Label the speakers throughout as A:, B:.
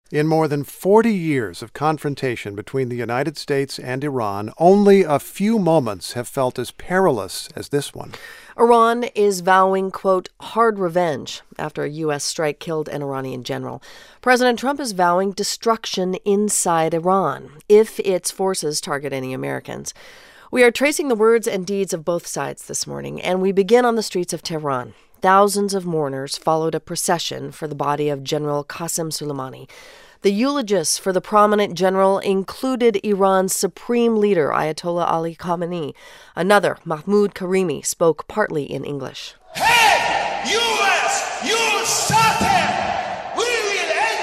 A: In more than 40 years of confrontation between the United States and Iran, only a few moments have felt as perilous as this one.
B: Iran is vowing, quote, hard revenge after a U.S. strike killed an Iranian general. President Trump is vowing destruction inside Iran if its forces target any Americans. We are tracing the words and deeds of both sides this morning, and we begin on the streets of Tehran. Thousands of mourners followed a procession for the body of General Qasem Soleimani. The eulogists for the prominent general included Iran's supreme leader, Ayatollah Ali Khamenei. Another, Mahmoud Karimi, spoke partly in English.
C: Hey, U.S., you started! We will end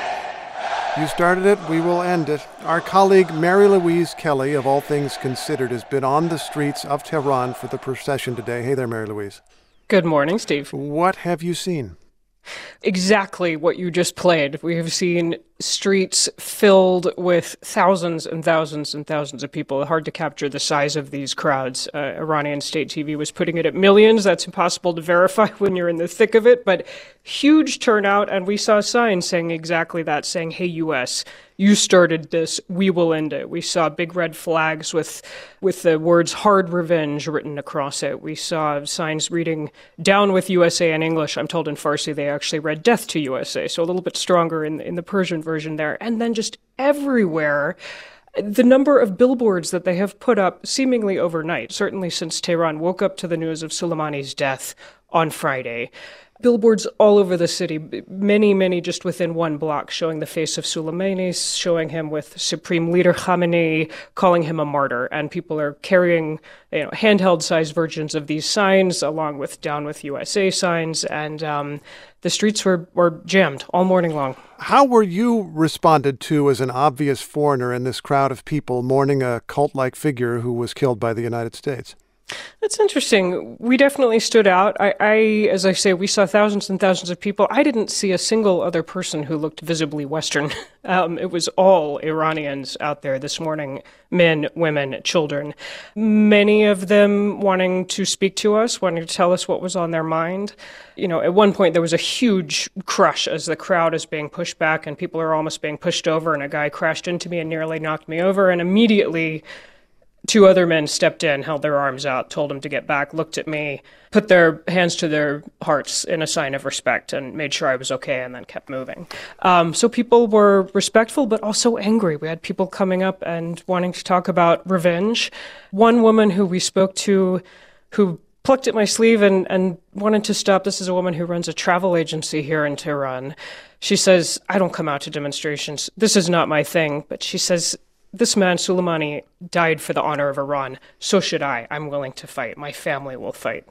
C: it!
A: You started it, we will end it. Our colleague Mary Louise Kelly of All Things Considered has been on the streets of Tehran for the procession today. Hey there, Mary Louise.
D: Good morning, Steve.
A: What have you seen?
D: Exactly what you just played. We have seen streets filled with thousands and thousands and thousands of people. Hard to capture the size of these crowds. Iranian state TV was putting it at millions. That's impossible to verify when you're in the thick of it, but huge turnout. And we saw signs saying exactly that, saying, hey, U.S., you started this, we will end it. We saw big red flags with the words hard revenge written across it. We saw signs reading down with USA in English. I'm told in Farsi they actually read death to USA, so a little bit stronger in the Persian version there. And then just everywhere, the number of billboards that they have put up seemingly overnight, certainly since Tehran woke up to the news of Soleimani's death on Friday. Billboards all over the city, many just within one block, showing the face of Soleimani, showing him with Supreme Leader Khamenei, calling him a martyr. And people are carrying, handheld-sized versions of these signs, along with Down with USA signs. And the streets were jammed all morning long.
A: How were you responded to as an obvious foreigner in this crowd of people mourning a cult-like figure who was killed by the United States?
D: That's interesting. We definitely stood out. As I say, we saw thousands and thousands of people. I didn't see a single other person who looked visibly Western. It was all Iranians out there this morning, men, women, children. Many of them wanting to speak to us, wanting to tell us what was on their mind. At one point there was a huge crush as the crowd is being pushed back and people are almost being pushed over, and a guy crashed into me and nearly knocked me over, and immediately two other men stepped in, held their arms out, told him to get back, looked at me, put their hands to their hearts in a sign of respect and made sure I was okay, and then kept moving. So people were respectful, but also angry. We had people coming up and wanting to talk about revenge. One woman who we spoke to who plucked at my sleeve and wanted to stop. This is a woman who runs a travel agency here in Tehran. She says, I don't come out to demonstrations. This is not my thing. But she says, this man, Soleimani, died for the honor of Iran. So should I. I'm willing to fight. My family will fight.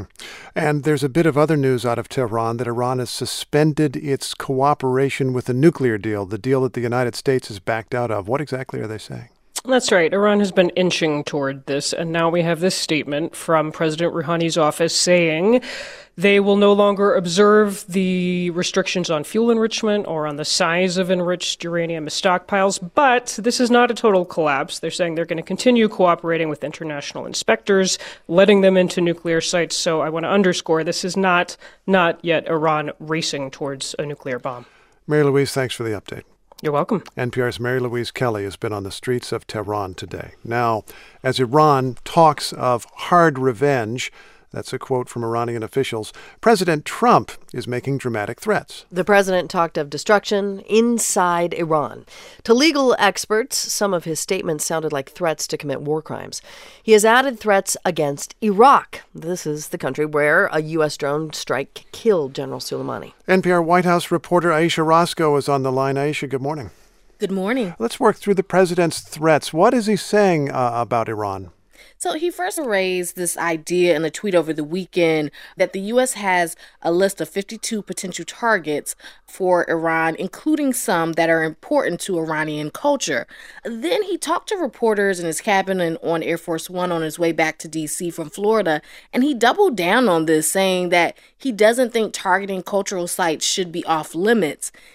A: And there's a bit of other news out of Tehran that Iran has suspended its cooperation with the nuclear deal, the deal that the United States has backed out of. What exactly are they saying?
D: That's right. Iran has been inching toward this, and now we have this statement from President Rouhani's office saying they will no longer observe the restrictions on fuel enrichment or on the size of enriched uranium stockpiles, but this is not a total collapse. They're saying they're going to continue cooperating with international inspectors, letting them into nuclear sites. So I want to underscore this is not yet Iran racing towards a nuclear bomb.
A: Mary Louise, thanks for the update.
D: You're welcome.
A: NPR's Mary Louise Kelly has been on the streets of Tehran today. Now, as Iran talks of hard revenge, that's a quote from Iranian officials, President Trump is making dramatic threats.
B: The president talked of destruction inside Iran. To legal experts, some of his statements sounded like threats to commit war crimes. He has added threats against Iraq. This is the country where a U.S. drone strike killed General Soleimani.
A: NPR White House reporter Aisha Roscoe is on the line. Aisha, good morning.
E: Good morning.
A: Let's work through the president's threats. What is he saying about Iran?
E: So he first raised this idea in a tweet over the weekend that the U.S. has a list of 52 potential targets for Iran, including some that are important to Iranian culture. Then he talked to reporters in his cabin and on Air Force One on his way back to D.C. from Florida, and he doubled down on this, saying that he doesn't think targeting cultural sites should be off limits.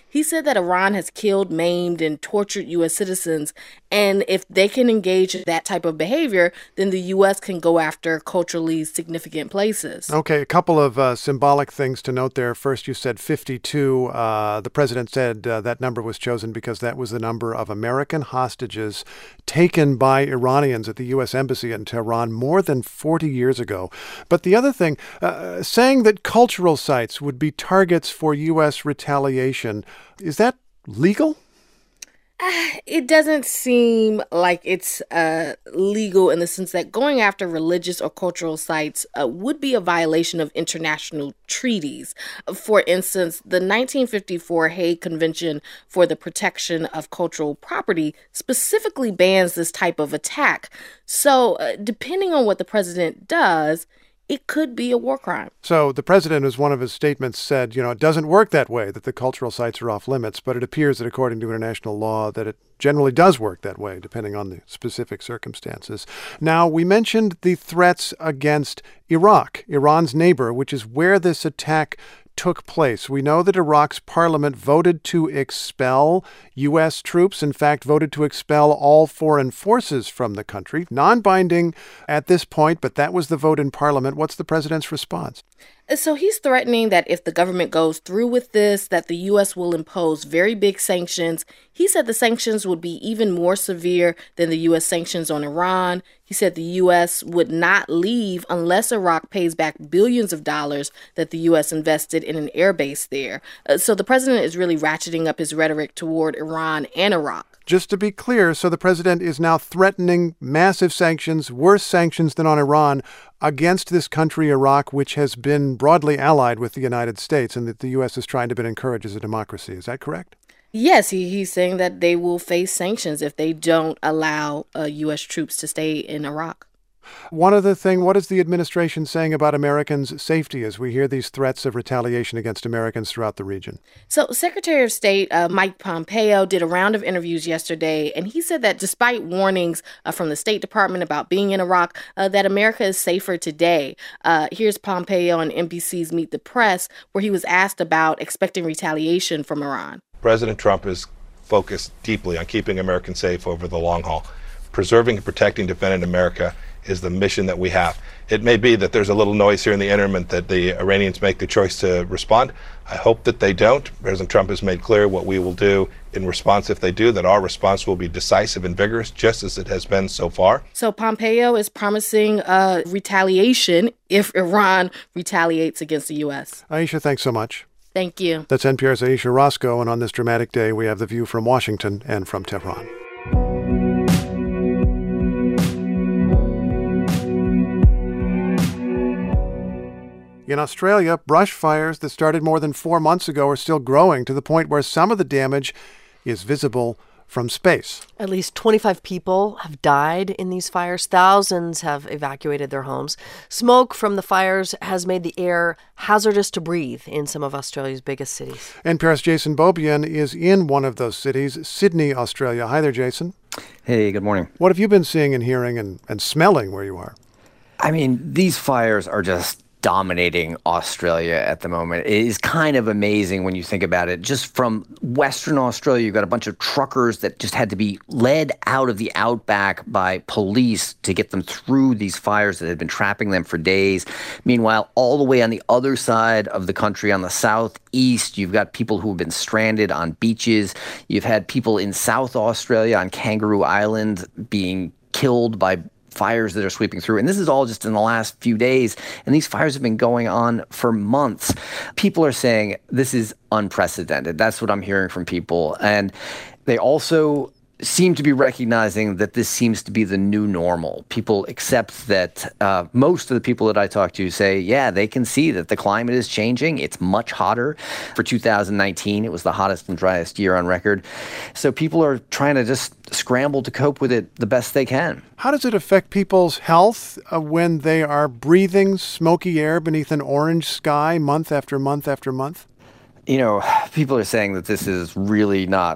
E: He said that Iran has killed, maimed, and tortured U.S. citizens, and if they can engage in that type of behavior, then the U.S. can go after culturally significant places.
A: Okay, a couple of symbolic things to note there. First, you said 52. The president said that number was chosen because that was the number of American hostages taken by Iranians at the U.S. Embassy in Tehran more than 40 years ago. But the other thing, saying that cultural sites would be targets for U.S. retaliation, is that legal?
E: It doesn't seem like it's legal in the sense that going after religious or cultural sites would be a violation of international treaties. For instance, the 1954 Hague Convention for the Protection of Cultural Property specifically bans this type of attack. So depending on what the president does, it could be a war crime.
A: So the president, as one of his statements said, it doesn't work that way, that the cultural sites are off limits, but it appears that according to international law, that it generally does work that way, depending on the specific circumstances. Now, we mentioned the threats against Iraq, Iran's neighbor, which is where this attack took place. We know that Iraq's parliament voted to expel U.S. troops, in fact, voted to expel all foreign forces from the country. Non-binding at this point, but that was the vote in parliament. What's the president's response?
E: So he's threatening that if the government goes through with this, that the U.S. will impose very big sanctions. He said the sanctions would be even more severe than the U.S. sanctions on Iran. He said the U.S. would not leave unless Iraq pays back billions of dollars that the U.S. invested in an air base there. So the president is really ratcheting up his rhetoric toward Iran and Iraq.
A: Just to be clear, so the president is now threatening massive sanctions, worse sanctions than on Iran, against this country, Iraq, which has been broadly allied with the United States and that the U.S. is trying to encourage as a democracy. Is that correct?
E: Yes, he's saying that they will face sanctions if they don't allow U.S. troops to stay in Iraq.
A: One other thing, what is the administration saying about Americans' safety as we hear these threats of retaliation against Americans throughout the region?
E: So Secretary of State Mike Pompeo did a round of interviews yesterday, and he said that despite warnings from the State Department about being in Iraq, that America is safer today. Here's Pompeo on NBC's Meet the Press, where he was asked about expecting retaliation from Iran.
F: President Trump is focused deeply on keeping Americans safe over the long haul. Preserving and protecting, defending America is the mission that we have. It may be that there's a little noise here in the interim and that the Iranians make the choice to respond. I hope that they don't. President Trump has made clear what we will do in response if they do, that our response will be decisive and vigorous, just as it has been so far.
E: So Pompeo is promising retaliation if Iran retaliates against the U.S.
A: Ayesha, thanks so much.
E: Thank you.
A: That's NPR's Ayesha Rascoe, and on this dramatic day, we have the view from Washington and from Tehran. In Australia, brush fires that started more than 4 months ago are still growing to the point where some of the damage is visible from space.
B: At least 25 people have died in these fires. Thousands have evacuated their homes. Smoke from the fires has made the air hazardous to breathe in some of Australia's biggest cities.
A: NPR's Jason Beaubien is in one of those cities, Sydney, Australia. Hi there, Jason.
G: Hey, good morning.
A: What have you been seeing and hearing and smelling where you are?
G: I mean, these fires are just dominating Australia at the moment. It is kind of amazing when you think about it. Just from Western Australia, you've got a bunch of truckers that just had to be led out of the outback by police to get them through these fires that had been trapping them for days. Meanwhile, all the way on the other side of the country, on the southeast, you've got people who have been stranded on beaches. You've had people in South Australia on Kangaroo Island being killed by fires that are sweeping through. And this is all just in the last few days. And these fires have been going on for months. People are saying this is unprecedented. That's what I'm hearing from people. And they also seem to be recognizing that this seems to be the new normal. People accept that most of the people that I talk to say, yeah, they can see that the climate is changing. It's much hotter. For 2019, it was the hottest and driest year on record. So people are trying to just scramble to cope with it the best they can.
A: How does it affect people's health when they are breathing smoky air beneath an orange sky month after month after month?
G: You know, people are saying that this is really not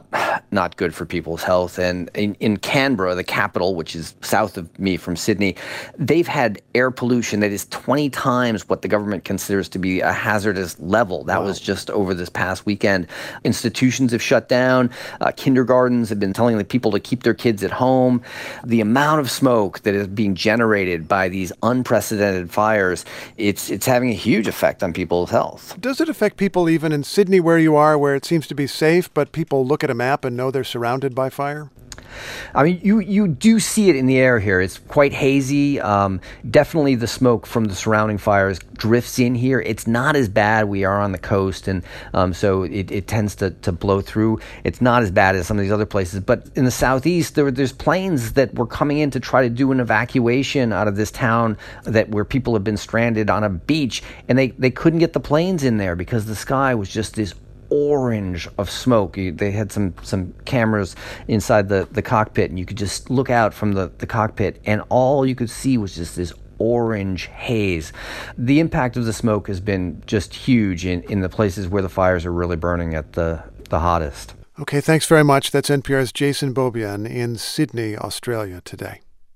G: not good for people's health. And in Canberra, the capital, which is south of me from Sydney, they've had air pollution that is 20 times what the government considers to be a hazardous level. That was just over this past weekend. Institutions have shut down. Kindergartens have been telling the people to keep their kids at home. The amount of smoke that is being generated by these unprecedented fires, it's having a huge effect on people's health.
A: Does it affect people even in Sydney where you are, where it seems to be safe, but people look at a map and know they're surrounded by fire?
G: I mean, you do see it in the air here. It's quite hazy. Definitely the smoke from the surrounding fires drifts in here. It's not as bad. We are on the coast, and so it tends to blow through. It's not as bad as some of these other places. But in the southeast, there's planes that were coming in to try to do an evacuation out of this town where people have been stranded on a beach, and they couldn't get the planes in there because the sky was just this orange of smoke. They had some cameras inside the cockpit, and you could just look out from the cockpit, and all you could see was just this orange haze. The impact of the smoke has been just huge in the places where the fires are really burning at the hottest.
A: Okay, thanks very much. That's NPR's Jason Beaubien in Sydney, Australia today.